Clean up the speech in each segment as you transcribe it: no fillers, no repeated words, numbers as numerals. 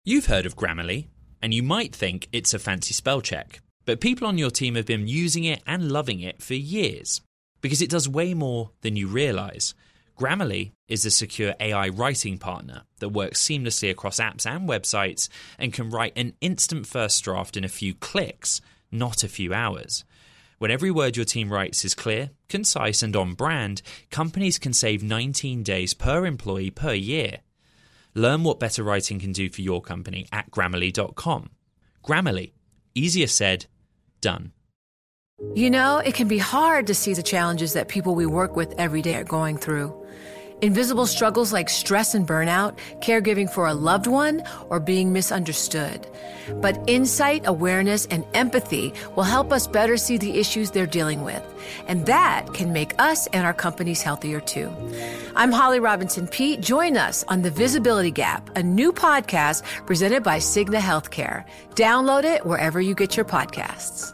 You've heard of Grammarly, and you might think it's a fancy spell check, but people on your team have been using it and loving it for years, because it does way more than you realise. Grammarly is a secure AI writing partner that works seamlessly across apps and websites and can write an instant first draft in a few clicks, not a few hours. When every word your team writes is clear, concise and on brand, companies can save 19 days per employee per year. Learn what better writing can do for your company at Grammarly.com. Grammarly. Easier said, done. You know, it can be hard to see the challenges that people we work with every day are going through. Invisible struggles like stress and burnout, caregiving for a loved one, or being misunderstood. But insight, awareness, and empathy will help us better see the issues they're dealing with. And that can make us and our companies healthier too. I'm Holly Robinson Peete. Join us on The Visibility Gap, a new podcast presented by Cigna Healthcare. Download it wherever you get your podcasts.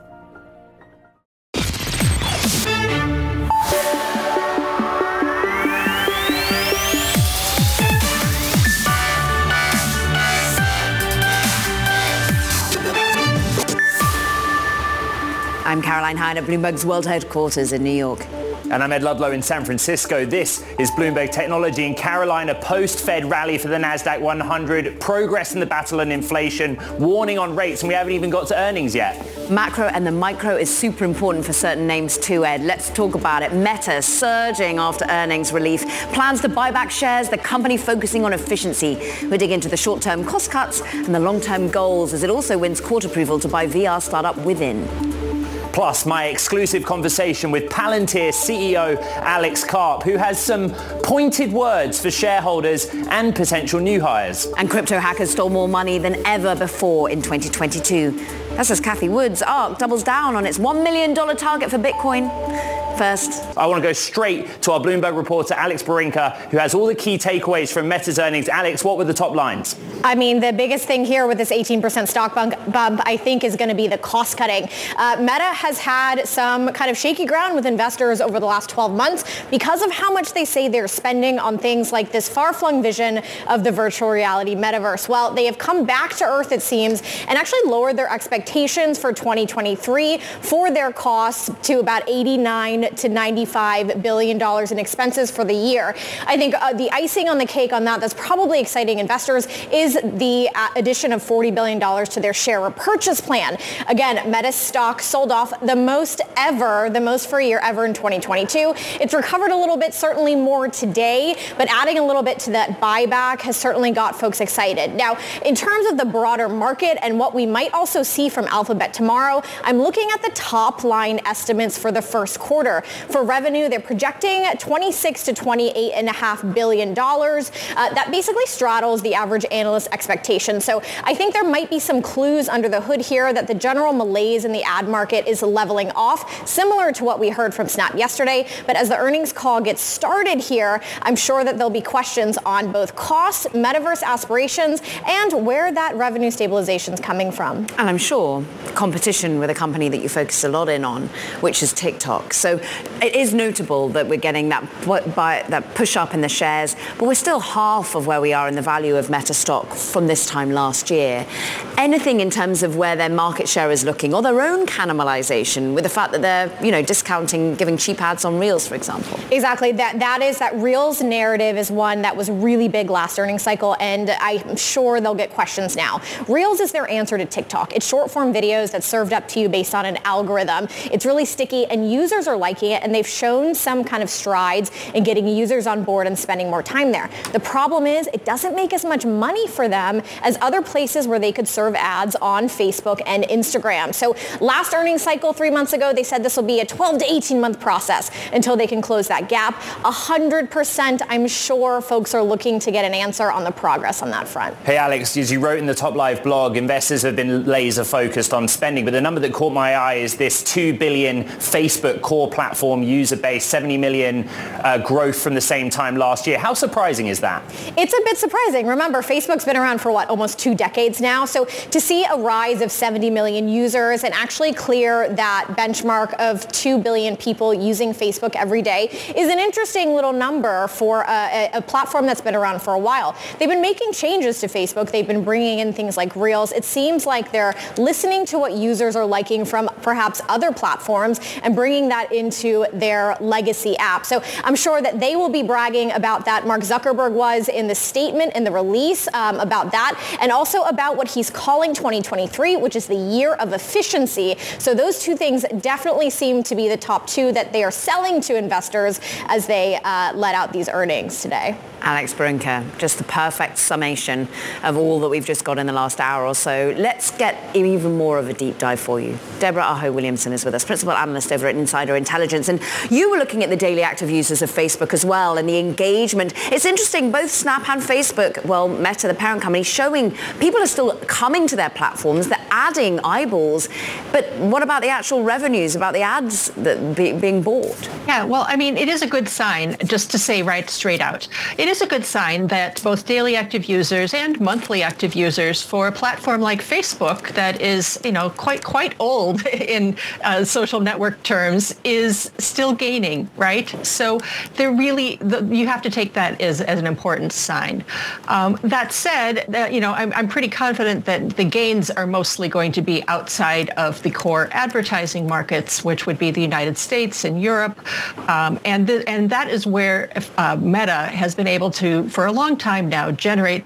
I'm Caroline Hine at Bloomberg's World Headquarters in New York. And I'm Ed Ludlow in San Francisco. This is Bloomberg Technology in Carolina. Post-Fed rally for the NASDAQ 100. Progress in the battle on inflation. Warning on rates, and we haven't even got to earnings yet. Macro and the micro is super important for certain names too, Ed. Let's talk about it. Meta surging after earnings relief. Plans to buy back shares. The company focusing on efficiency. We'll dig into the short-term cost cuts and the long-term goals as it also wins court approval to buy VR startup Within. Plus, my exclusive conversation with Palantir CEO Alex Karp, who has some pointed words for shareholders and potential new hires. And crypto hackers stole more money than ever before in 2022. That's as Cathie Wood's ARK doubles down on its $1 million target for Bitcoin. First, I want to go straight to our Bloomberg reporter, Alex Barinka, who has all the key takeaways from Meta's earnings. Alex, what were the top lines? I mean, the biggest thing here with this 18% stock bump, I think, is going to be the cost cutting. Meta has had some kind of shaky ground with investors over the last 12 months because of how much they say they're spending on things like this far-flung vision of the virtual reality metaverse. Well, they have come back to earth, it seems, and actually lowered their expectations for 2023 for their costs to about $89 to $95 billion in expenses for the year. I think the icing on the cake on that's probably exciting investors is the addition of $40 billion to their share repurchase plan. Again, Meta stock sold off the most for a year ever in 2022. It's recovered a little bit, certainly more today, but adding a little bit to that buyback has certainly got folks excited. Now, in terms of the broader market and what we might also see from Alphabet tomorrow, I'm looking at the top line estimates for the first quarter. For revenue, they're projecting $26 to $28.5 billion. That basically straddles the average analyst expectation. So I think there might be some clues under the hood here that the general malaise in the ad market is leveling off, similar to what we heard from Snap yesterday. But as the earnings call gets started here, I'm sure that there'll be questions on both costs, metaverse aspirations, and where that revenue stabilization is coming from. And I'm sure competition with a company that you focus a lot in on, which is TikTok. So it is notable that we're getting that push up in the shares, but we're still half of where we are in the value of Meta stock from this time last year. Anything in terms of where their market share is looking, or their own cannibalization with the fact that they're, discounting, giving cheap ads on Reels, for example? Exactly. That Reels narrative is one that was really big last earnings cycle, and I'm sure they'll get questions now. Reels is their answer to TikTok. It's short form videos that's served up to you based on an algorithm. It's really sticky, and users are liking it, and they've shown some kind of strides in getting users on board and spending more time there. The problem is it doesn't make as much money for them as other places where they could serve ads on Facebook and Instagram. So last earnings cycle 3 months ago, they said this will be a 12 to 18 month process until they can close that gap. 100%, I'm sure folks are looking to get an answer on the progress on that front. Hey, Alex, as you wrote in the Top Live blog, investors have been laser focused focused on spending, but the number that caught my eye is this 2 billion Facebook core platform user base, 70 million growth from the same time last year. How surprising is that? It's a bit surprising. Remember, Facebook's been around for almost 2 decades now. So to see a rise of 70 million users and actually clear that benchmark of 2 billion people using Facebook every day is an interesting little number for a platform that's been around for a while. They've been making changes to Facebook. They've been bringing in things like Reels. It seems like they're listening to what users are liking from perhaps other platforms and bringing that into their legacy app. So I'm sure that they will be bragging about that. Mark Zuckerberg was in the statement, in the release about that, and also about what he's calling 2023, which is the year of efficiency. So those two things definitely seem to be the top two that they are selling to investors as they let out these earnings today. Alex Brunker, just the perfect summation of all that we've just got in the last hour or so. Let's get even more of a deep dive for you. Deborah Aho Williamson is with us, principal analyst over at Insider Intelligence. And you were looking at the daily active users of Facebook as well and the engagement. It's interesting, both Snap and Facebook, well, Meta, the parent company, showing people are still coming to their platforms. They're adding eyeballs. But what about the actual revenues, about the ads that being bought? Yeah, well, I mean, it is a good sign, just to say right straight out. It is a good sign that both daily active users and monthly active users for a platform like Facebook that is, quite old in social network terms is still gaining, right? So they're really, you have to take that as an important sign. That said, I'm pretty confident that the gains are mostly going to be outside of the core advertising markets, which would be the United States and Europe. And that is where Meta has been able to, for a long time now, generate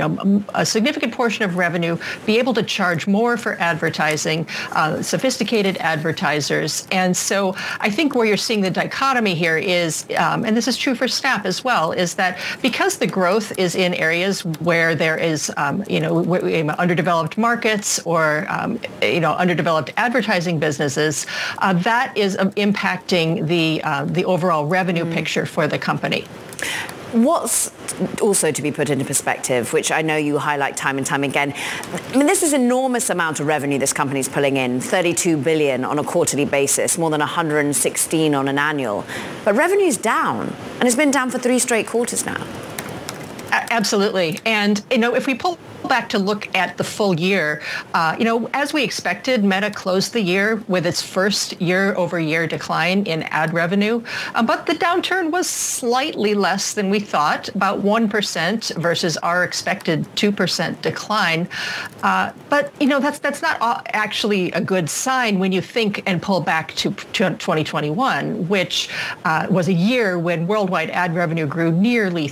a significant portion of revenue, be able to charge more for advertising, sophisticated advertisers. And so I think where you're seeing the dichotomy here is, and this is true for Snap as well, is that because the growth is in areas where there is, underdeveloped markets or, underdeveloped advertising businesses, that is impacting the overall revenue picture for the company. What's also to be put into perspective, which I know you highlight time and time again, I mean, this is an enormous amount of revenue this company's pulling in, 32 billion on a quarterly basis, more than 116 on an annual. But revenue's down, and it's been down for 3 straight quarters now. Absolutely. And, if we pull back to look at the full year, as we expected, Meta closed the year with its first year-over-year decline in ad revenue. But the downturn was slightly less than we thought, about 1% versus our expected 2% decline. But, that's not actually a good sign when you think and pull back to 2021, which was a year when worldwide ad revenue grew nearly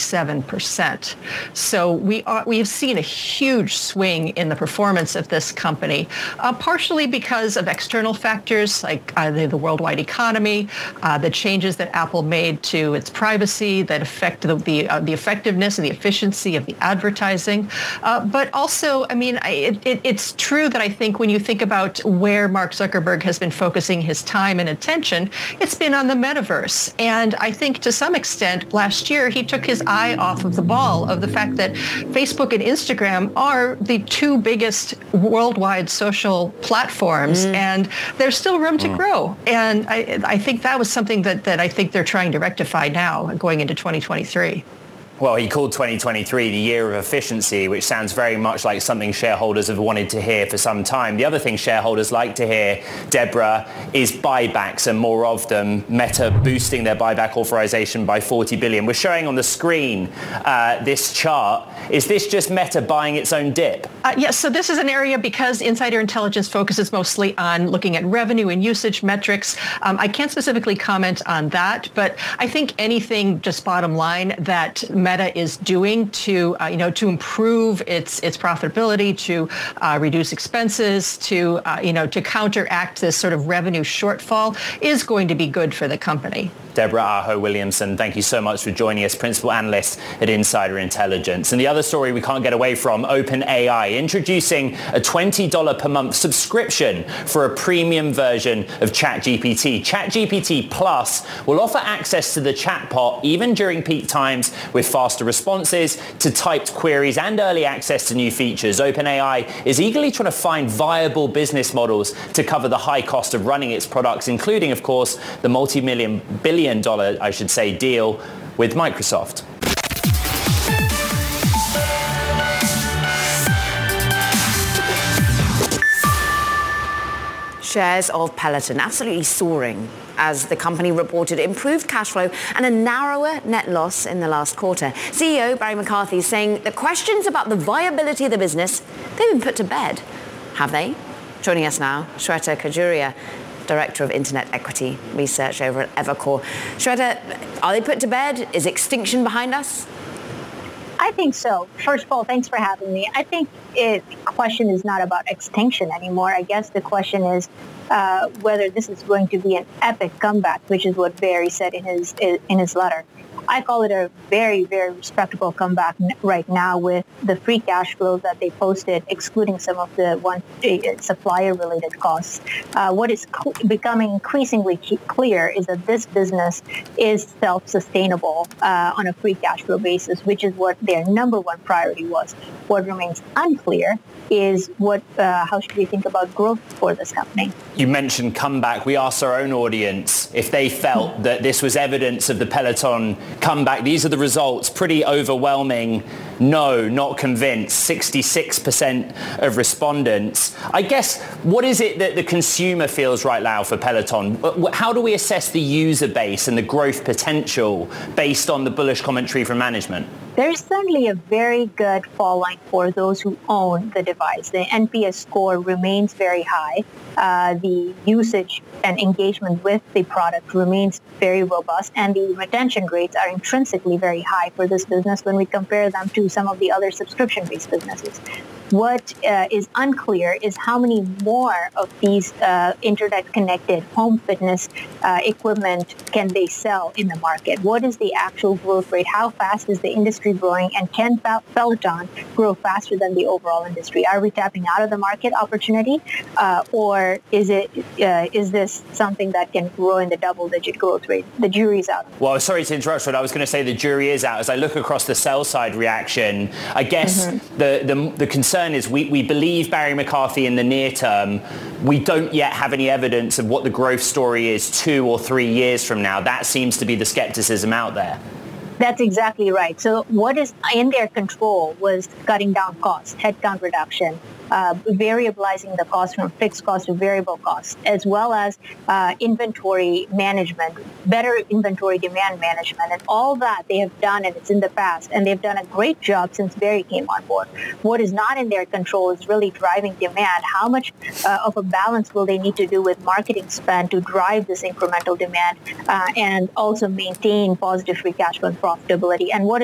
37%. So we have seen a huge swing in the performance of this company, partially because of external factors like the worldwide economy, the changes that Apple made to its privacy that affect the effectiveness and the efficiency of the advertising. But also, I mean, it's true that I think when you think about where Mark Zuckerberg has been focusing his time and attention, it's been on the metaverse. And I think to some extent last year, he took his eye off of the ball of the fact that Facebook and Instagram are the 2 biggest worldwide social platforms, and there's still room to grow. And I think that was something that I think they're trying to rectify now going into 2023. Well, he called 2023 the year of efficiency, which sounds very much like something shareholders have wanted to hear for some time. The other thing shareholders like to hear, Deborah, is buybacks and more of them. Meta boosting their buyback authorization by 40 billion. We're showing on the screen this chart. Is this just Meta buying its own dip? Yes, so this is an area because Insider Intelligence focuses mostly on looking at revenue and usage metrics. I can't specifically comment on that, but I think anything just bottom line that Meta is doing to improve its profitability, to reduce expenses, to counteract this sort of revenue shortfall is going to be good for the company. Deborah Aho Williamson, thank you so much for joining us, principal analyst at Insider Intelligence. And the other story we can't get away from, OpenAI introducing a $20 per month subscription for a premium version of ChatGPT. ChatGPT Plus will offer access to the chatbot even during peak times with faster responses to typed queries and early access to new features. OpenAI is eagerly trying to find viable business models to cover the high cost of running its products, including, of course, the multi-billion dollar, I should say, deal with Microsoft. Shares of Peloton absolutely soaring as the company reported improved cash flow and a narrower net loss in the last quarter. CEO Barry McCarthy is saying the questions about the viability of the business, they've been put to bed. Have they? Joining us now, Shweta Khajuria, Director of Internet Equity Research over at Evercore. Shweta, are they put to bed? Is extinction behind us? I think so. First of all, thanks for having me. I think the question is not about extinction anymore. I guess the question is whether this is going to be an epic comeback, which is what Barry said in his letter. I call it a very, very respectable comeback right now with the free cash flow that they posted, excluding some of the supplier-related costs. What is becoming increasingly clear is that this business is self-sustainable on a free cash flow basis, which is what their number one priority was. What remains unclear is how should we think about growth for this company? You mentioned comeback. We asked our own audience if they felt that this was evidence of the Peloton comeback. These are the results. Pretty overwhelming. No, not convinced. 66% of respondents. I guess, what is it that the consumer feels right now for Peloton? How do we assess the user base and the growth potential based on the bullish commentary from management? There is certainly a very good following for those who own the device. The NPS score remains very high. The usage and engagement with the product remains very robust, and the retention rates are intrinsically very high for this business when we compare them to some of the other subscription-based businesses. What is unclear is how many more of these internet-connected home fitness equipment can they sell in the market? What is the actual growth rate? How fast is the industry growing? And can Peloton grow faster than the overall industry? Are we tapping out of the market opportunity? Or is this something that can grow in the double-digit growth rate? The jury's out. Well, sorry to interrupt, but I was going to say the jury is out. As I look across the sell-side reaction, I guess the concern is we believe Barry McCarthy in the near term. We don't yet have any evidence of what the growth story is 2 or 3 years from now. That seems to be the skepticism out there. That's exactly right. So what is in their control was cutting down costs, headcount reduction, variabilizing the cost from fixed cost to variable costs, as well as inventory management, better inventory demand management, and all that they have done, and it's in the past, and they've done a great job since Barry came on board. What is not in their control is really driving demand. How much of a balance will they need to do with marketing spend to drive this incremental demand and also maintain positive free cash flow and profitability? And what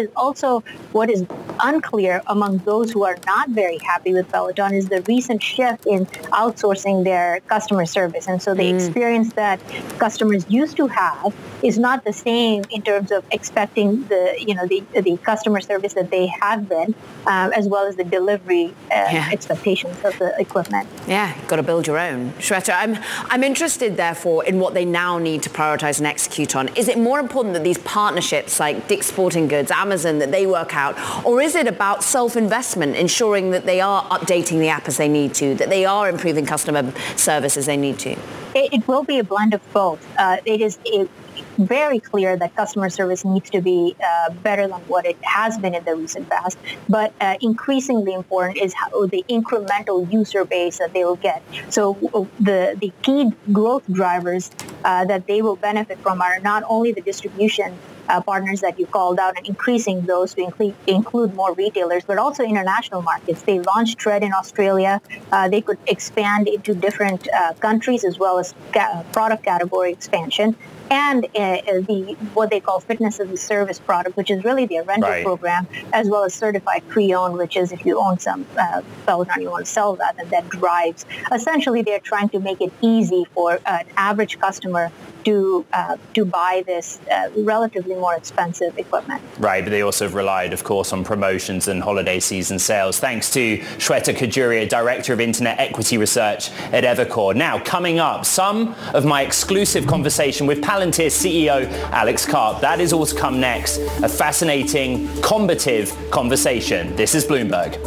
is unclear among those who are not very happy with Peloton is the recent shift in outsourcing their customer service. And so the experience that customers used to have is not the same in terms of expecting the customer service that they have been, as well as the delivery expectations of the equipment. Yeah, got to build your own. Shweta, I'm interested, therefore, in what they now need to prioritize and execute on. Is it more important that these partnerships like Dick's Sporting Goods, Amazon, that they work out, or is it about self-investment, ensuring that they are updating the app as they need to, that they are improving customer service as they need to? It will be a blend of both. It is very clear that customer service needs to be better than what it has been in the recent past. But increasingly important is how the incremental user base that they will get. So the key growth drivers that they will benefit from are not only the distribution partners that you called out and increasing those to include more retailers, but also international markets. They launched Tread in Australia. They could expand into different countries as well as product category expansion. And what they call fitness as a service product, which is really their rental program, as well as certified pre-owned, which is if you own some Peloton, you want to sell that, and that drives. Essentially, they're trying to make it easy for an average customer to buy this relatively more expensive equipment. Right, but they also have relied, of course, on promotions and holiday season sales. Thanks to Shweta Khajuria, Director of Internet Equity Research at Evercore. Now, coming up, some of my exclusive conversation with Palantir CEO Alex Karp. That is all to come next. A fascinating, combative conversation. This is Bloomberg.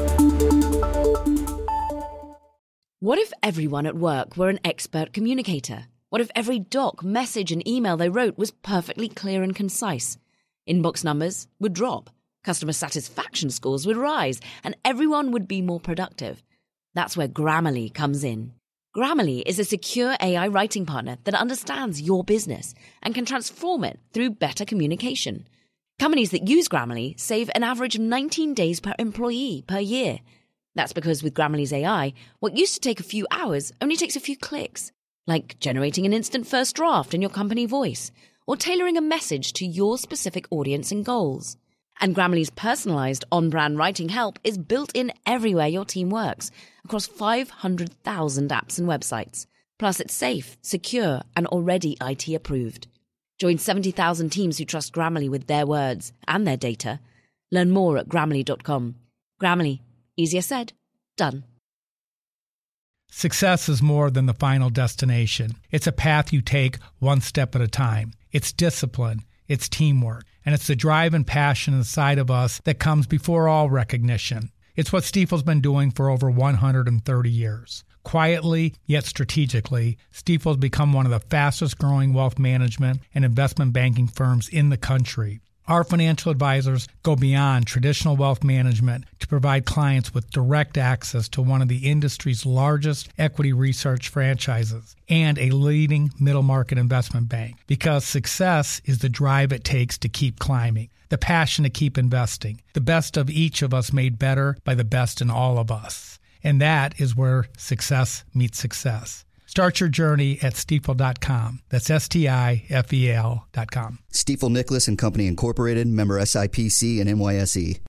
What if everyone at work were an expert communicator? What if every doc, message and email they wrote was perfectly clear and concise? Inbox numbers would drop, customer satisfaction scores would rise, and everyone would be more productive. That's where Grammarly comes in. Grammarly is a secure AI writing partner that understands your business and can transform it through better communication. Companies that use Grammarly save an average of 19 days per employee per year. That's because with Grammarly's AI, what used to take a few hours only takes a few clicks, like generating an instant first draft in your company voice or tailoring a message to your specific audience and goals. And Grammarly's personalized on-brand writing help is built in everywhere your team works, across 500,000 apps and websites. Plus, it's safe, secure, and already IT approved. Join 70,000 teams who trust Grammarly with their words and their data. Learn more at Grammarly.com. Grammarly. Easier said, done. Success is more than the final destination. It's a path you take one step at a time. It's discipline, it's teamwork, and it's the drive and passion inside of us that comes before all recognition. It's what Stifel's been doing for over 130 years. Quietly, yet strategically, Stifel's become one of the fastest growing wealth management and investment banking firms in the country. Our financial advisors go beyond traditional wealth management to provide clients with direct access to one of the industry's largest equity research franchises and a leading middle market investment bank, because success is the drive it takes to keep climbing, the passion to keep investing, the best of each of us made better by the best in all of us. And that is where success meets success. Start your journey at Stifel.com. That's Stifel.com. Stifel Nicholas and Company Incorporated, member SIPC and NYSE.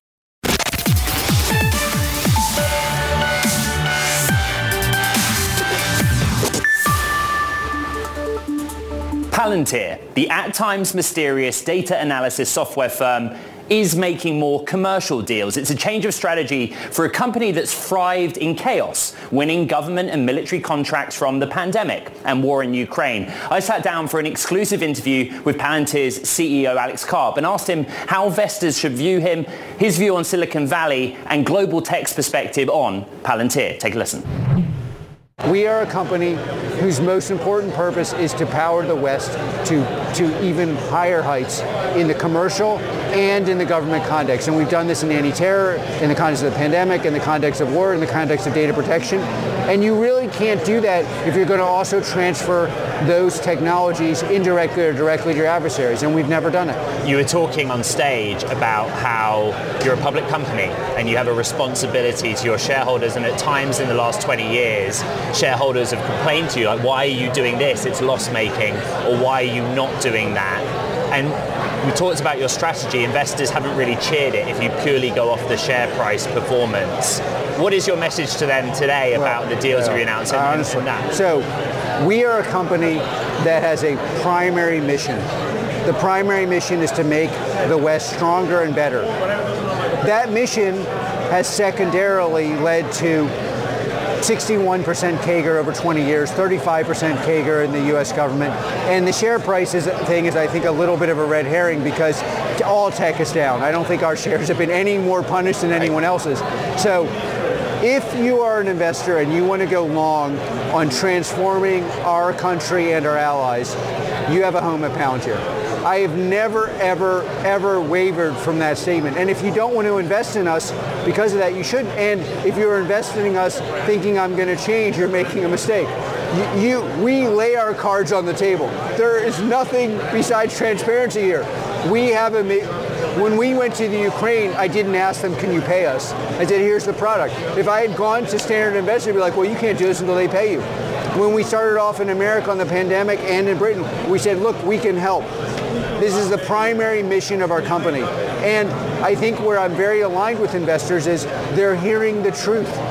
Palantir, the at times mysterious data analysis software firm, is making more commercial deals. It's a change of strategy for a company that's thrived in chaos, winning government and military contracts from the pandemic and war in Ukraine. I sat down for an exclusive interview with Palantir's CEO Alex Karp and asked him how investors should view him, his view on Silicon Valley, and global tech's perspective on Palantir. Take a listen. We are a company whose most important purpose is to power the West to even higher heights in the commercial and in the government context. And we've done this in anti-terror, in the context of the pandemic, in the context of war, in the context of data protection. And you really can't do that if you're going to also transfer those technologies indirectly or directly to your adversaries. And we've never done it. You were talking on stage about how you're a public company and you have a responsibility to your shareholders. And at times in the last 20 years, shareholders have complained to you, like, why are you doing this? It's loss-making, or why are you not doing that? And we talked about your strategy. Investors haven't really cheered it if you purely go off the share price performance. What is your message to them today about the deals that you announced and that? So we are a company that has a primary mission. The primary mission is to make the West stronger and better. That mission has secondarily led to 61% CAGR over 20 years, 35% CAGR in the U.S. government. And the share price thing is, I think, a little bit of a red herring because all tech is down. I don't think our shares have been any more punished than anyone else's. So if you are an investor and you want to go long on transforming our country and our allies, you have a home at Palantir. I have never, ever, ever wavered from that statement. And if you don't want to invest in us because of that, you shouldn't. And if you're investing in us thinking I'm going to change, you're making a mistake. We lay our cards on the table. There is nothing besides transparency here. When we went to the Ukraine, I didn't ask them, can you pay us? I said, here's the product. If I had gone to Standard & Investor, they'd be like, well, you can't do this until they pay you. When we started off in America on the pandemic and in Britain, we said, look, we can help. This is the primary mission of our company. And I think where I'm very aligned with investors is they're hearing the truth.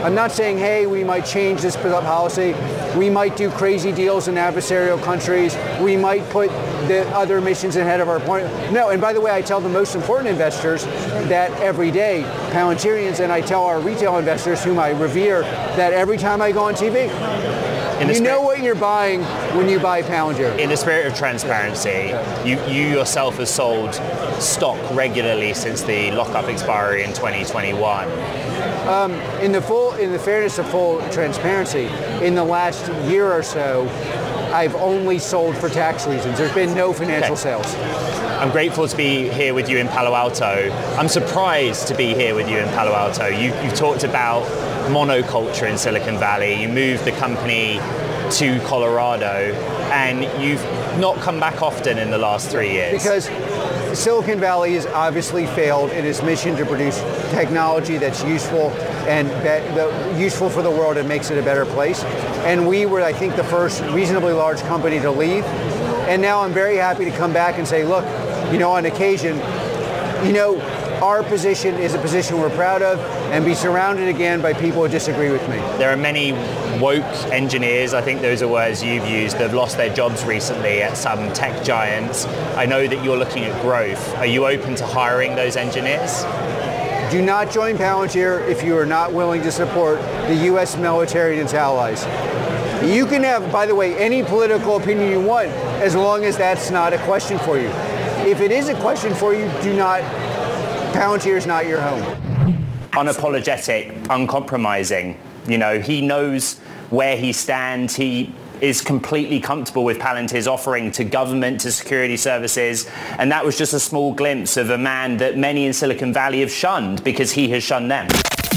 I'm not saying, hey, we might change this policy. We might do crazy deals in adversarial countries. We might put the other missions ahead of our point. No, and by the way, I tell the most important investors that every day, Palantirians, and I tell our retail investors whom I revere, that every time I go on TV, you know what you're buying when you buy Palantir. In the spirit of transparency, you yourself have sold stock regularly since the lockup expiry in 2021. In the fairness of full transparency, in the last year or so, I've only sold for tax reasons. There's been no financial sales. I'm grateful to be here with you in Palo Alto. I'm surprised to be here with you in Palo Alto. You've talked about monoculture in Silicon Valley. You moved the company to Colorado, and you've not come back often in the last 3 years. Because Silicon Valley has obviously failed in its mission to produce technology that's useful and useful for the world and makes it a better place. And we were, I think, the first reasonably large company to leave. And now I'm very happy to come back and say, look, on occasion, our position is a position we're proud of, and be surrounded again by people who disagree with me. There are many woke engineers, I think those are words you've used, that have lost their jobs recently at some tech giants. I know that you're looking at growth. Are you open to hiring those engineers? Do not join Palantir if you are not willing to support the U.S. military and its allies. You can have, by the way, any political opinion you want, as long as that's not a question for you. If it is a question for you, Palantir is not your home. Unapologetic, uncompromising. He knows where he stands. He is completely comfortable with Palantir's offering to government, to security services. And that was just a small glimpse of a man that many in Silicon Valley have shunned because he has shunned them.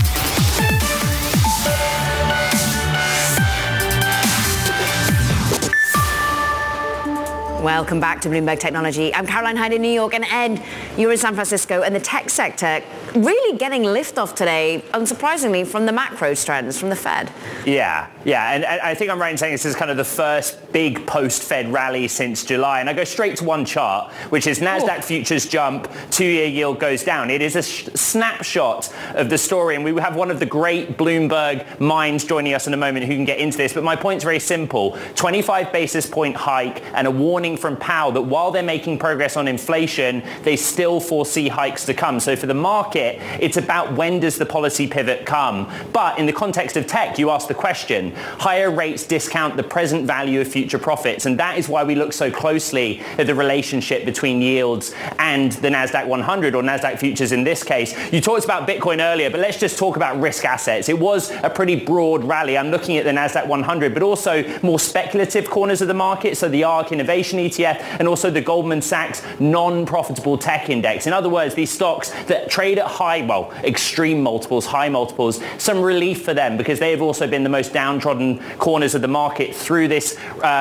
Welcome back to Bloomberg Technology. I'm Caroline Hyde in New York, and Ed, you're in San Francisco, and the tech sector really getting liftoff today, unsurprisingly, from the macro trends from the Fed. Yeah, and I think I'm right in saying this is kind of the first big post-Fed rally since July, and I go straight to one chart, which is NASDAQ futures jump, 2-year yield goes down. It is a snapshot of the story, and we have one of the great Bloomberg minds joining us in a moment who can get into this, but my point's very simple. 25 basis point hike and a warning from Powell that while they're making progress on inflation, they still foresee hikes to come. So for the market, it's about when does the policy pivot come. But in the context of tech, you ask the question, higher rates discount the present value of future profits. And that is why we look so closely at the relationship between yields and the NASDAQ 100 or NASDAQ futures in this case. You talked about Bitcoin earlier, but let's just talk about risk assets. It was a pretty broad rally. I'm looking at the NASDAQ 100, but also more speculative corners of the market. So the ARK Innovation ETF and also the Goldman Sachs non-profitable tech index. In other words, these stocks that trade at extreme multiples, high multiples, some relief for them because they have also been the most downtrodden corners of the market through this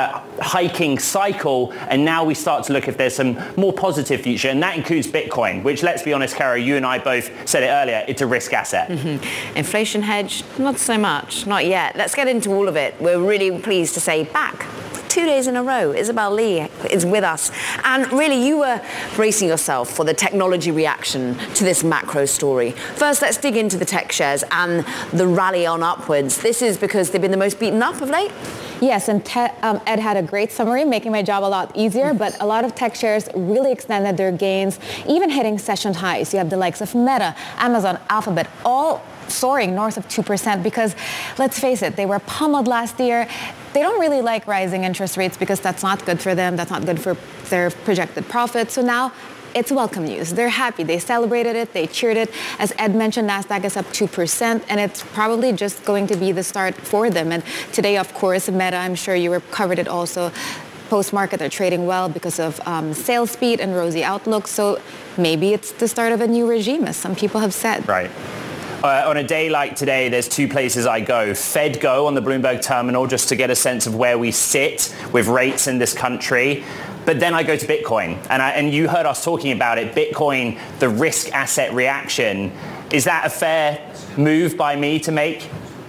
hiking cycle. And now we start to look if there's some more positive future. And that includes Bitcoin, which, let's be honest, Kara, you and I both said it earlier, it's a risk asset. Mm-hmm. Inflation hedge, not so much, not yet. Let's get into all of it. We're really pleased to say back 2 days in a row, Isabel Lee is with us. And really, you were bracing yourself for the technology reaction to this macro story. First, let's dig into the tech shares and the rally on upwards. This is because they've been the most beaten up of late? Yes, and Ed had a great summary, making my job a lot easier, but a lot of tech shares really extended their gains, even hitting session highs. You have the likes of Meta, Amazon, Alphabet, all soaring north of 2% because, let's face it, they were pummeled last year. They don't really like rising interest rates because that's not good for them. That's not good for their projected profits. So now it's welcome news. They're happy. They celebrated it. They cheered it. As Ed mentioned, NASDAQ is up 2%, and it's probably just going to be the start for them. And today, of course, Meta, I'm sure you covered it also, post-market are trading well because of sales speed and rosy outlook. So maybe it's the start of a new regime, as some people have said. Right. On a day like today, there's two places I go. FedGo on the Bloomberg terminal, just to get a sense of where we sit with rates in this country. But then I go to Bitcoin. And you heard us talking about it. Bitcoin, the risk asset reaction. Is that a fair move by me to make?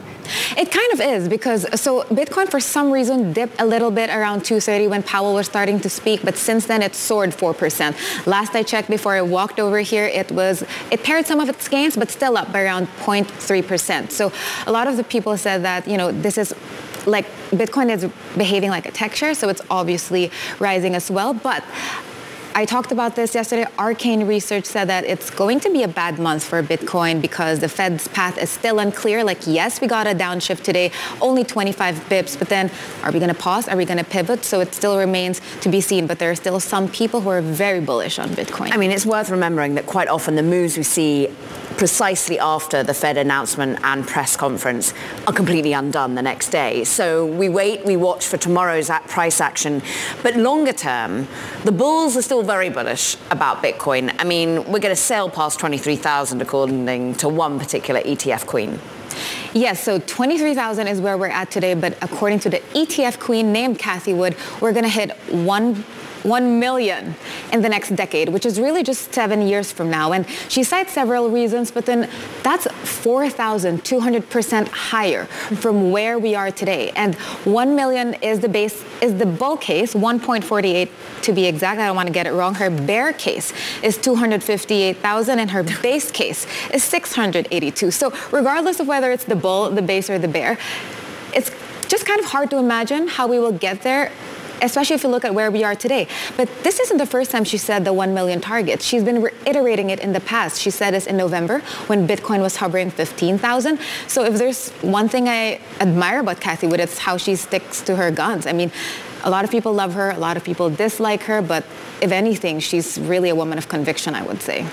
It kind of is because Bitcoin for some reason dipped a little bit around 230 when Powell was starting to speak, but since then it soared 4%. Last I checked before I walked over here, it pared some of its gains, but still up by around 0.3%. So a lot of the people said that, this is like Bitcoin is behaving like a tech share, so it's obviously rising as well. But I talked about this yesterday. Arcane Research said that it's going to be a bad month for Bitcoin because the Fed's path is still unclear. Like, yes, we got a downshift today, only 25 bips, but then are we going to pause? Are we going to pivot? So it still remains to be seen, but there are still some people who are very bullish on Bitcoin. I mean, it's worth remembering that quite often the moves we see precisely after the Fed announcement and press conference are completely undone the next day. So we watch for tomorrow's price action. But longer term, the bulls are still very bullish about Bitcoin. I mean, we're going to sail past 23,000 according to one particular ETF queen. Yes, so 23,000 is where we're at today, but according to the ETF queen named Cathie Wood, we're going to hit 1 million in the next decade, which is really just 7 years from now. And she cites several reasons, but then that's 4,200% higher from where we are today. And 1 million is the bull case, 1.48 to be exact. I don't want to get it wrong. Her bear case is 258,000 and her base case is 682. So regardless of whether it's the bull, the base, or the bear, it's just kind of hard to imagine how we will get there, especially if you look at where we are today. But this isn't the first time she said the 1 million target. She's been reiterating it in the past. She said this in November when Bitcoin was hovering 15,000. So if there's one thing I admire about Cathie Wood, it's how she sticks to her guns. I mean, a lot of people love her, a lot of people dislike her, but if anything, she's really a woman of conviction, I would say.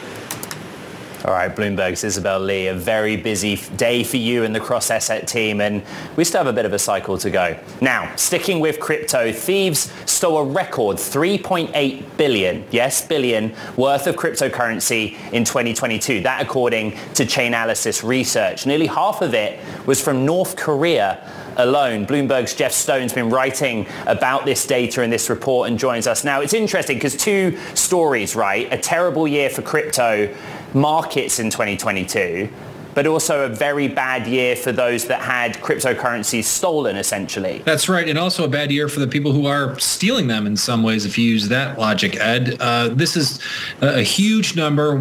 All right, Bloomberg's Isabel Lee, a very busy day for you and the Cross Asset team, and we still have a bit of a cycle to go. Now, sticking with crypto, thieves stole a record 3.8 billion, yes, billion, worth of cryptocurrency in 2022. That according to Chainalysis Research. Nearly half of it was from North Korea alone. Bloomberg's Jeff Stone's been writing about this data in this report and joins us now. It's interesting because two stories, right? A terrible year for crypto markets in 2022, but also a very bad year for those that had cryptocurrencies stolen, essentially. That's right, and also a bad year for the people who are stealing them in some ways, if you use that logic, Ed. This is a huge number.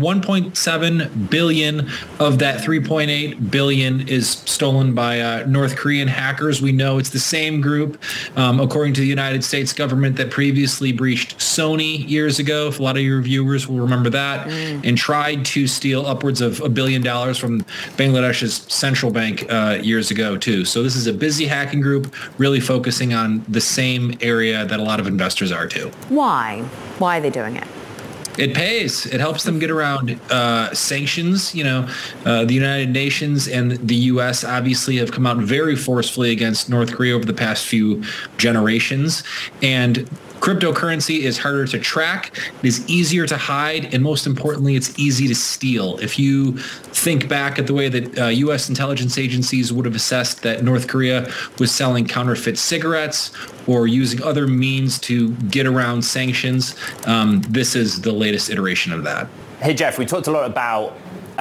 1.7 billion of that 3.8 billion is stolen by North Korean hackers. We know it's the same group, according to the United States government, that previously breached Sony years ago. If a lot of your viewers will remember that, and tried to steal upwards of $1 billion from Bangladesh's central bank years ago, too. So this is a busy hacking group really focusing on the same area that a lot of investors are, too. Why? Why are they doing it? It pays. It helps them get around sanctions. The United Nations and the U.S. obviously have come out very forcefully against North Korea over the past few generations. And cryptocurrency is harder to track, it is easier to hide, and most importantly, it's easy to steal. If you think back at the way that U.S. intelligence agencies would have assessed that North Korea was selling counterfeit cigarettes or using other means to get around sanctions, this is the latest iteration of that. Hey, Jeff, we talked a lot about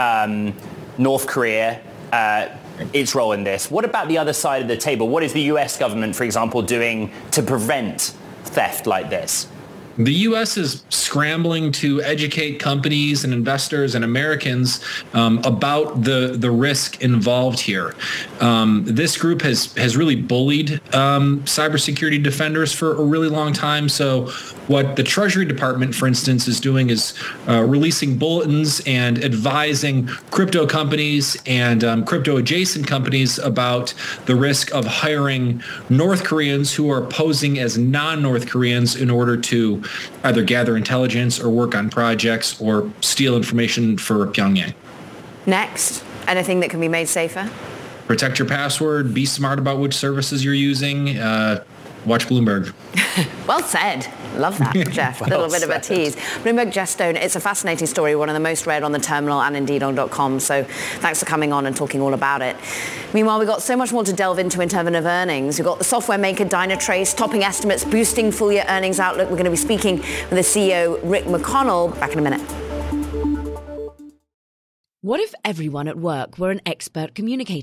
North Korea, its role in this. What about the other side of the table? What is the U.S. government, for example, doing to prevent theft like this? The U.S. is scrambling to educate companies and investors and Americans about the risk involved here. This group has really bullied cybersecurity defenders for a really long time. So what the Treasury Department, for instance, is doing is releasing bulletins and advising crypto companies and crypto adjacent companies about the risk of hiring North Koreans who are posing as non-North Koreans in order to either gather intelligence or work on projects or steal information for Pyongyang. Next, anything that can be made safer? Protect your password, be smart about which services you're using, watch Bloomberg. Well said. Love that, Jeff. A little bit of a tease. Bloomberg, Jeff Stone, it's a fascinating story, one of the most read on the terminal and indeed on .com. So thanks for coming on and talking all about it. Meanwhile, we've got so much more to delve into in terms of earnings. We've got the software maker Dynatrace topping estimates, boosting full-year earnings outlook. We're going to be speaking with the CEO, Rick McConnell, back in a minute. What if everyone at work were an expert communicator?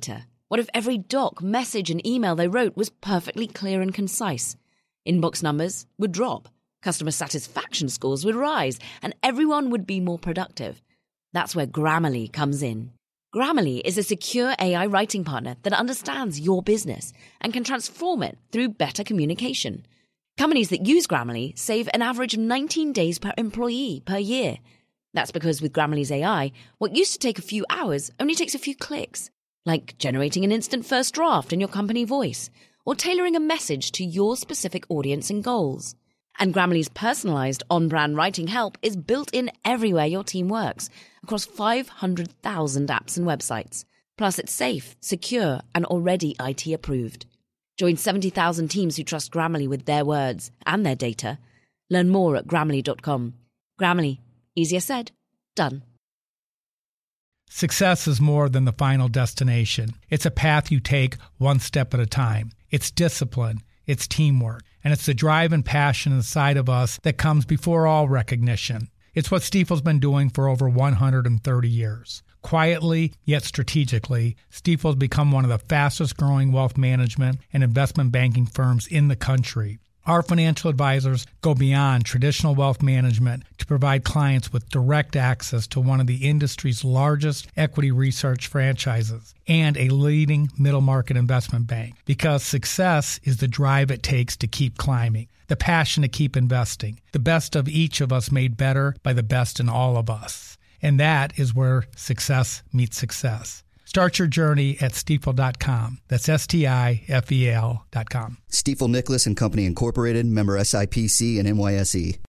What if every doc, message, and email they wrote was perfectly clear and concise? Inbox numbers would drop, customer satisfaction scores would rise, and everyone would be more productive. That's where Grammarly comes in. Grammarly is a secure AI writing partner that understands your business and can transform it through better communication. Companies that use Grammarly save an average of 19 days per employee per year. That's because with Grammarly's AI, what used to take a few hours only takes a few clicks, like generating an instant first draft in your company voice or tailoring a message to your specific audience and goals. And Grammarly's personalized on-brand writing help is built in everywhere your team works, across 500,000 apps and websites. Plus, it's safe, secure, and already IT approved. Join 70,000 teams who trust Grammarly with their words and their data. Learn more at Grammarly.com. Grammarly. Easier said, done. Success is more than the final destination. It's a path you take one step at a time. It's discipline, it's teamwork, and it's the drive and passion inside of us that comes before all recognition. It's what Stifel's been doing for over 130 years. Quietly, yet strategically, Stifel's become one of the fastest growing wealth management and investment banking firms in the country. Our financial advisors go beyond traditional wealth management to provide clients with direct access to one of the industry's largest equity research franchises and a leading middle market investment bank. Because success is the drive it takes to keep climbing, the passion to keep investing, the best of each of us made better by the best in all of us. And that is where success meets success. Start your journey at Stifel.com. That's Stifel.com. Stifel Nicholas and Company Incorporated, member SIPC and NYSE.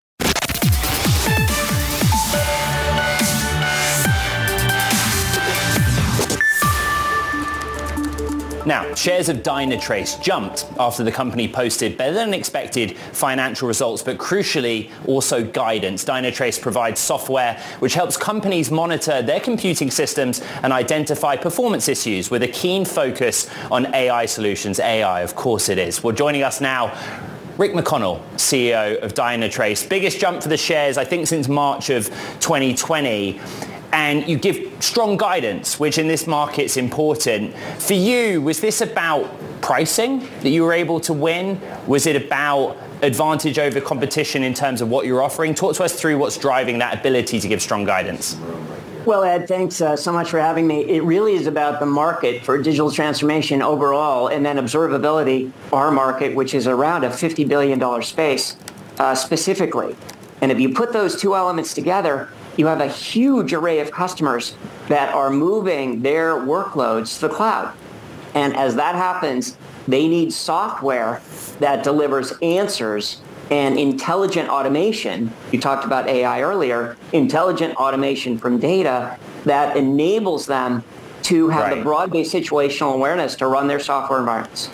Now, shares of Dynatrace jumped after the company posted better than expected financial results, but crucially also guidance. Dynatrace provides software which helps companies monitor their computing systems and identify performance issues with a keen focus on AI solutions. AI, of course it is. Well, joining us now, Rick McConnell, CEO of Dynatrace. Biggest jump for the shares, I think, since March of 2020. And you give strong guidance, which in this market is important. For you, was this about pricing that you were able to win? Was it about advantage over competition in terms of what you're offering? Talk to us through what's driving that ability to give strong guidance. Well, Ed, thanks so much for having me. It really is about the market for digital transformation overall, and then observability, our market, which is around a $50 billion space specifically. And if you put those two elements together, you have a huge array of customers that are moving their workloads to the cloud. And as that happens, they need software that delivers answers and intelligent automation. You talked about AI earlier, intelligent automation from data that enables them to have the broad-based situational awareness to run their software environments.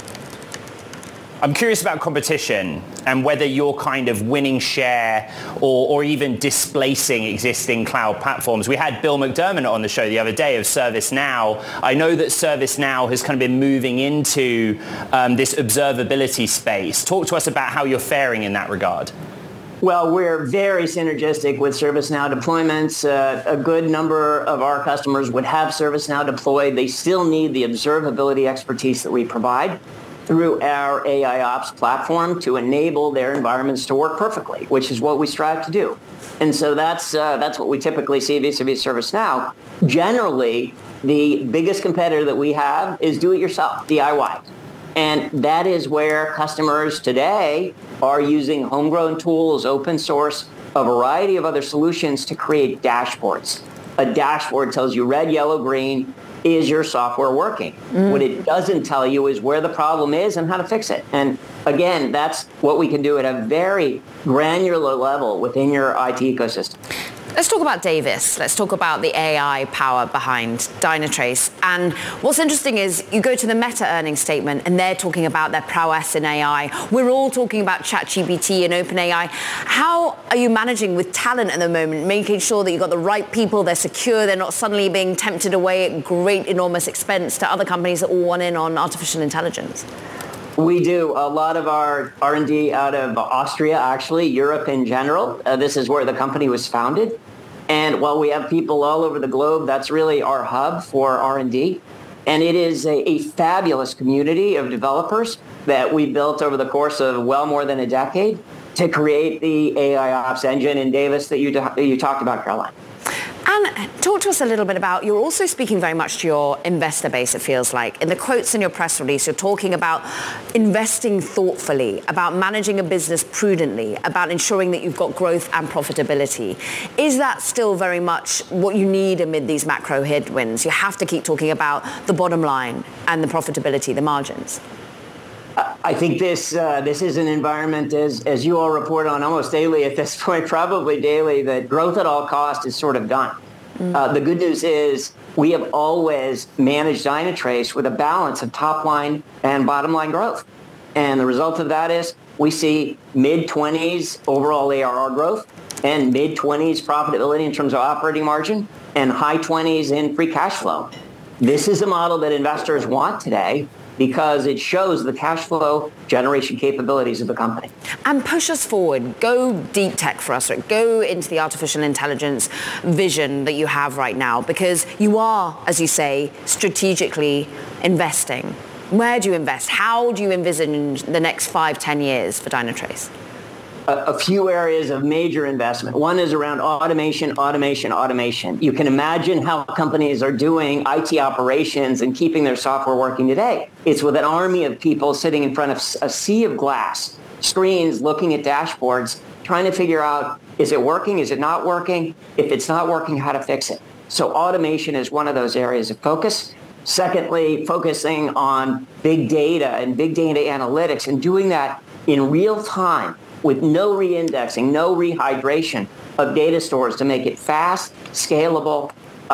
I'm curious about competition and whether you're kind of winning share or even displacing existing cloud platforms. We had Bill McDermott on the show the other day of ServiceNow. I know that ServiceNow has kind of been moving into this observability space. Talk to us about how you're faring in that regard. Well, we're very synergistic with ServiceNow deployments. A good number of our customers would have ServiceNow deployed. They still need the observability expertise that we provide through our AIOps platform to enable their environments to work perfectly, which is what we strive to do. And so that's what we typically see vis-a-vis ServiceNow. Generally, the biggest competitor that we have is do-it-yourself, DIY. And that is where customers today are using homegrown tools, open source, a variety of other solutions to create dashboards. A dashboard tells you red, yellow, green, is your software working? What it doesn't tell you is where the problem is and how to fix it. And again, that's what we can do at a very granular level within your IT ecosystem. Let's talk about Davis. Let's talk about the AI power behind Dynatrace. And what's interesting is you go to the Meta earnings statement and they're talking about their prowess in AI. We're all talking about ChatGPT and OpenAI. How are you managing with talent at the moment, making sure that you've got the right people, they're secure, they're not suddenly being tempted away at great, enormous expense to other companies that all want in on artificial intelligence? We do a lot of our R&D out of Austria, actually, Europe in general. This is where the company was founded. And while we have people all over the globe, that's really our hub for R&D. And it is a fabulous community of developers that we built over the course of well more than a decade to create the AI Ops engine in Davis that you talked about, Caroline. And talk to us a little bit about, you're also speaking very much to your investor base, it feels like. In the quotes in your press release, you're talking about investing thoughtfully, about managing a business prudently, about ensuring that you've got growth and profitability. Is that still very much what you need amid these macro headwinds? You have to keep talking about the bottom line and the profitability, the margins. I think this is an environment, as you all report on almost daily at this point, probably daily, that growth at all costs is sort of done. The good news is we have always managed Dynatrace with a balance of top line and bottom line growth. And the result of that is we see mid-20s overall ARR growth and mid-20s profitability in terms of operating margin and high 20s in free cash flow. This is a model that investors want today, because it shows the cash flow generation capabilities of the company. And push us forward. Go deep tech for us. Go into the artificial intelligence vision that you have right now, because you are, as you say, strategically investing. Where do you invest? How do you envision the next 5-10 years for Dynatrace? A few areas of major investment. One is around automation. You can imagine how companies are doing IT operations and keeping their software working today. It's with an army of people sitting in front of a sea of glass, screens, looking at dashboards, trying to figure out, is it working? Is it not working? If it's not working, how to fix it. So automation is one of those areas of focus. Secondly, focusing on big data and big data analytics and doing that in real time, with no re-indexing, no rehydration of data stores to make it fast, scalable,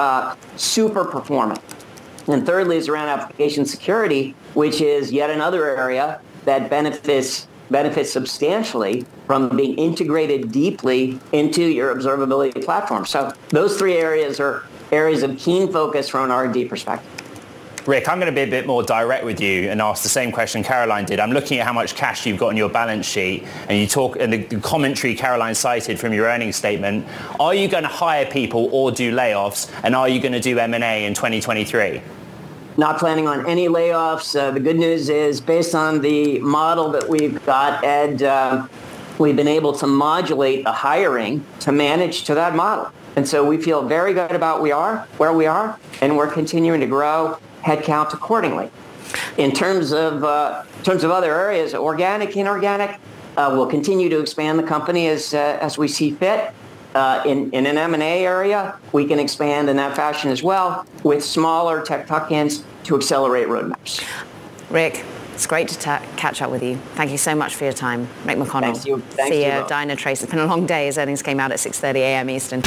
super performant. And thirdly is around application security, which is yet another area that benefits substantially from being integrated deeply into your observability platform. So those three areas are areas of keen focus from an R&D perspective. Rick, I'm going to be a bit more direct with you and ask the same question Caroline did. I'm looking at how much cash you've got on your balance sheet, and you talk, and the commentary Caroline cited from your earnings statement. Are you going to hire people or do layoffs, and are you going to do M&A in 2023? Not planning on any layoffs. The good news is, based on the model that we've got, Ed, we've been able to modulate the hiring to manage to that model. And so we feel very good about where we are, and we're continuing to grow headcount accordingly. In terms of other areas, organic, inorganic, we'll continue to expand the company as we see fit. In an M&A area, we can expand in that fashion as well, with smaller tech tuck-ins to accelerate roadmaps. Rick, it's great to catch up with you. Thank you so much for your time. Rick McConnell, CEO of Dynatrace. It's been a long day. His earnings came out at 6:30 a.m. Eastern.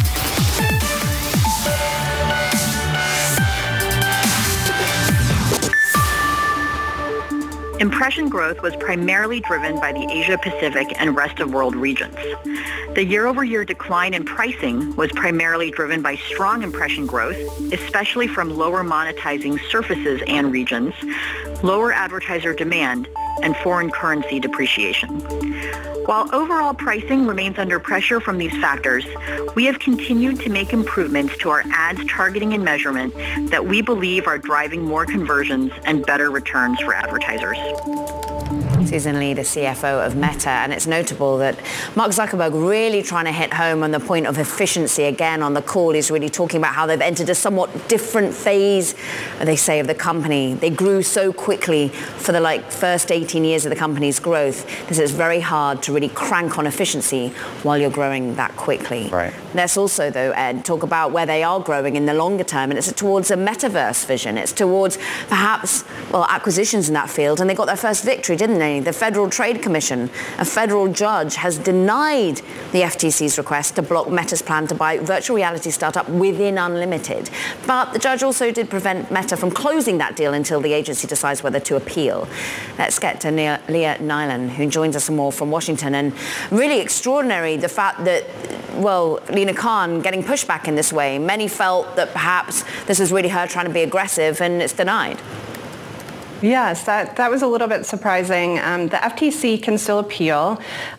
Impression growth was primarily driven by the Asia-Pacific and rest of world regions. The year-over-year decline in pricing was primarily driven by strong impression growth, especially from lower monetizing surfaces and regions, lower advertiser demand, and foreign currency depreciation. While overall pricing remains under pressure from these factors, we have continued to make improvements to our ads targeting and measurement that we believe are driving more conversions and better returns for advertisers. Susan Lee, the CFO of Meta, and it's notable that Mark Zuckerberg really trying to hit home on the point of efficiency again on the call. He's really talking about how they've entered a somewhat different phase, they say, of the company. They grew so quickly for the first 18 years of the company's growth. This is very hard to really crank on efficiency while you're growing that quickly. Right. Let's also, though, Ed, talk about where they are growing in the longer term, and it's towards a metaverse vision. It's towards perhaps, acquisitions in that field, and they got their first victory, didn't they? The Federal Trade Commission, a federal judge, has denied the FTC's request to block Meta's plan to buy virtual reality startup Within Unlimited. But the judge also did prevent Meta from closing that deal until the agency decides whether to appeal. Let's get to Leah Nyland, who joins us more from Washington. And really extraordinary, the fact that, Lina Khan getting pushback in this way. Many felt that perhaps this is really her trying to be aggressive, and it's denied. Yes, that was a little bit surprising. The FTC can still appeal.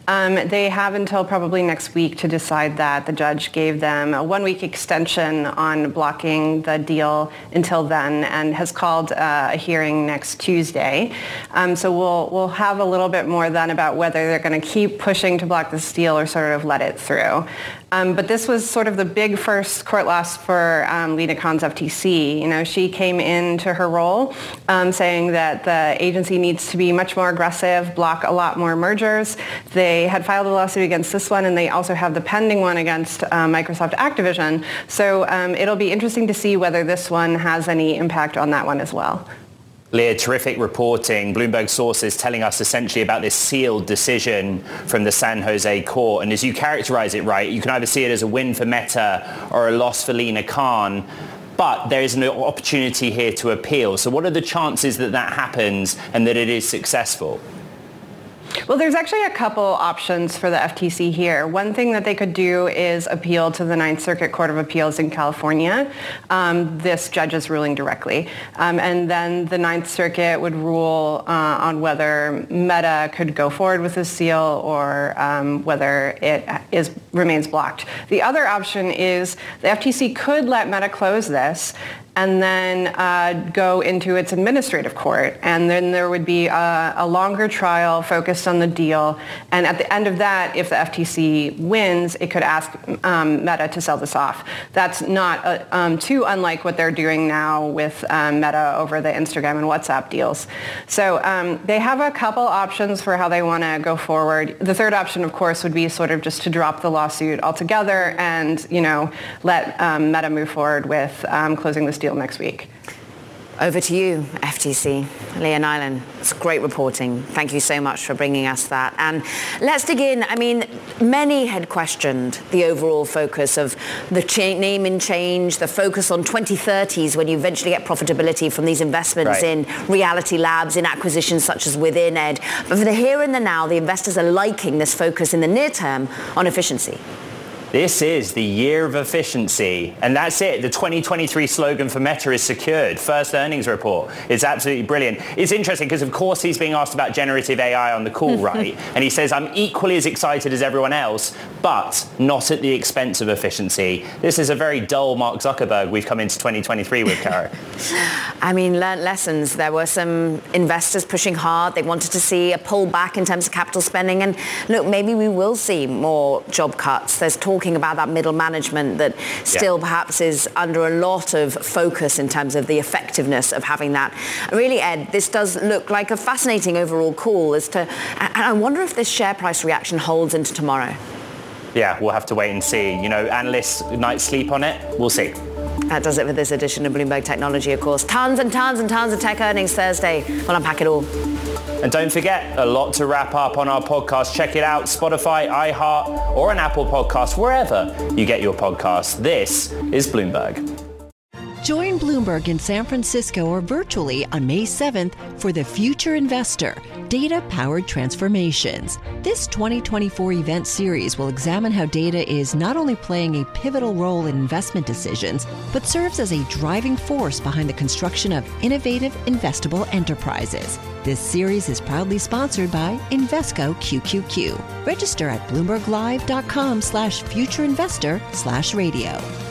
They have until probably next week to decide that. The judge gave them a 1-week extension on blocking the deal until then and has called a hearing next Tuesday. So we'll have a little bit more then about whether they're going to keep pushing to block this deal or sort of let it through. But this was sort of the big first court loss for Lina Khan's FTC. You know, she came into her role saying that the agency needs to be much more aggressive, block a lot more mergers. They had filed a lawsuit against this one, and they also have the pending one against Microsoft Activision. So it'll be interesting to see whether this one has any impact on that one as well. Leah, terrific reporting. Bloomberg sources telling us essentially about this sealed decision from the San Jose court. And as you characterize it, right, you can either see it as a win for Meta or a loss for Lina Khan. But there is an opportunity here to appeal. So what are the chances that that happens and that it is successful? Well, there's actually a couple options for the FTC here. One thing that they could do is appeal to the Ninth Circuit Court of Appeals in California, this judge's ruling directly. And then the Ninth Circuit would rule on whether Meta could go forward with this deal or whether it remains blocked. The other option is the FTC could let Meta close this and then go into its administrative court. And then there would be a longer trial focused on the deal. And at the end of that, if the FTC wins, it could ask Meta to sell this off. That's not too unlike what they're doing now with Meta over the Instagram and WhatsApp deals. So they have a couple options for how they want to go forward. The third option, of course, would be sort of just to drop the lawsuit altogether and, you know, let Meta move forward with closing this deal next week. Over to you, FTC. Leah Nyland, it's great reporting. Thank you so much for bringing us that. And let's dig in. I mean, many had questioned the overall focus of the name and change, the focus on 2030s when you eventually get profitability from these investments in Reality Labs, in acquisitions such as within Ed. But for the here and the now, the investors are liking this focus in the near term on efficiency. This is the year of efficiency, and that's it. The 2023 slogan for Meta is secured. First earnings report. It's absolutely brilliant. It's interesting because, of course, he's being asked about generative AI on the call, right? And he says, I'm equally as excited as everyone else, but not at the expense of efficiency. This is a very dull Mark Zuckerberg we've come into 2023 with, Kara. I mean, learned lessons. There were some investors pushing hard. They wanted to see a pullback in terms of capital spending. And look, maybe we will see more job cuts. There's talking about that middle management that still perhaps is under a lot of focus in terms of the effectiveness of having that. Really, Ed, this does look like a fascinating overall call as to, and I wonder if this share price reaction holds into tomorrow. Yeah, we'll have to wait and see. You know, analysts' night's sleep on it. We'll see. That does it for this edition of Bloomberg Technology, of course. Tons and tons and tons of tech earnings Thursday. We'll unpack it all. And don't forget, a lot to wrap up on our podcast. Check it out, Spotify, iHeart, or an Apple Podcast, wherever you get your podcasts. This is Bloomberg. Join Bloomberg in San Francisco or virtually on May 7th for The Future Investor, Data-Powered Transformations. This 2024 event series will examine how data is not only playing a pivotal role in investment decisions, but serves as a driving force behind the construction of innovative, investable enterprises. This series is proudly sponsored by Invesco QQQ. Register at BloombergLive.com/futureinvestor/radio.